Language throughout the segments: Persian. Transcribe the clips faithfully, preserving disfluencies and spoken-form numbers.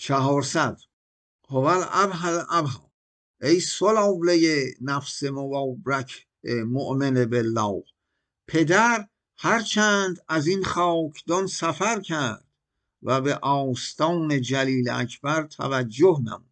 چهارصد هوال ابهل ابها، ای سلاله نفس مبارک مؤمن بالله، پدر هرچند از این خاکدان سفر کرد و به آستان جلیل اکبر توجه نمود،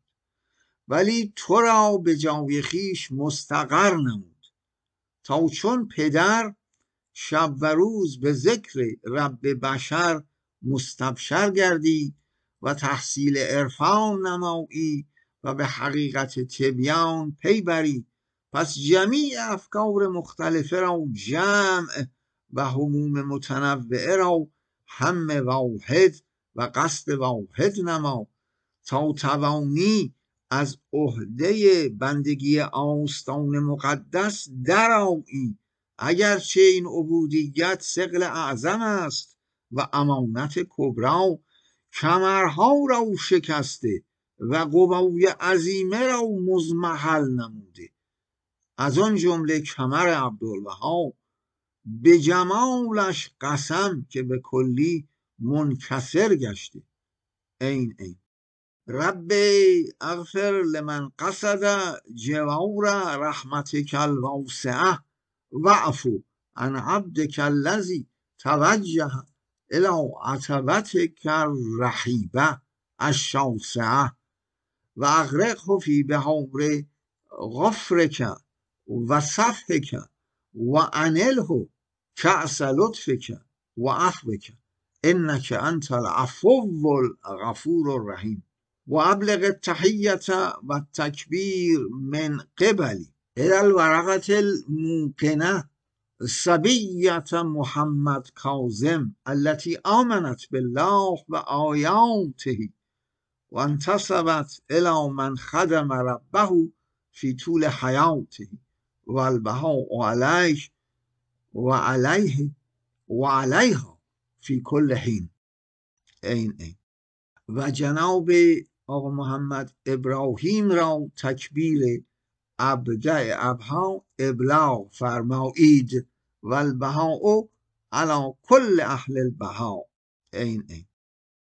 ولی تو را به جای خویش مستقر نمود، تا چون پدر شب و روز به ذکر رب بشر مستبشر گردی و تحصیل عرفان نمایی و به حقیقت تبیان پی بری. پس جمیع افکار مختلفه را جمع و هموم متنوعه را هم واحد و قصد واحد نما، تا توانی از عهده بندگی آستان مقدس درآیی، اگرچه این عبودیت ثقل اعظم است و امانت کبرا، کمرها را شکسته و قوای عظیمه را مضمحل نموده. از آن جمله کمر عبدالوهاب به جمالش قسم که به کلی منکسر گشته. این این رب اغفر لمن قصد جوار رحمتک الواسعه واعفو عن عبدک الذی توجه الی عتبتک الرحیبه الشاسعه و اغرقه فی بحور غفرک و صفحک و انله کأس لطفک و عفوک انک انت العفو الغفور الرحیم. و ابلغ التحیة و التکبیر من قبلی الی الورقة الموقنة صبیة محمد کاظم التي آمنت بالله و آیاته و انتصبت الی من خدم ربه فی طول حیاته و البهاء علیه و علیه و علیها فی کل حین. این این و جناب آقا محمد ابراهیم را تکبیر ابدع ابها ابلاغ فرمایید و البهاء علی کل اهل البها. این این